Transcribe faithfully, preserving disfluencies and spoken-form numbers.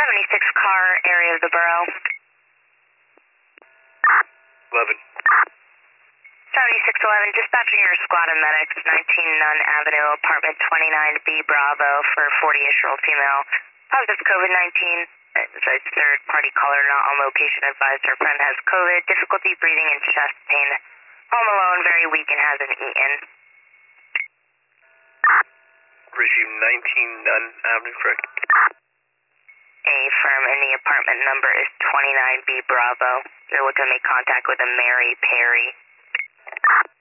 seventy-six car area of the borough. eleven. seventy-six eleven, dispatching your squad of medics, nineteen Nunn Avenue, apartment twenty-nine B Bravo for forty-ish-year-old female. Positive COVID nineteen. Sorry, third party caller not on location advised her friend has COVID, difficulty breathing and chest pain. Home alone, very weak and hasn't eaten. Regime nineteen Nunn Avenue, correct? A firm in the apartment number is twenty-nine B Bravo. You're looking to make contact with a Mary Perry.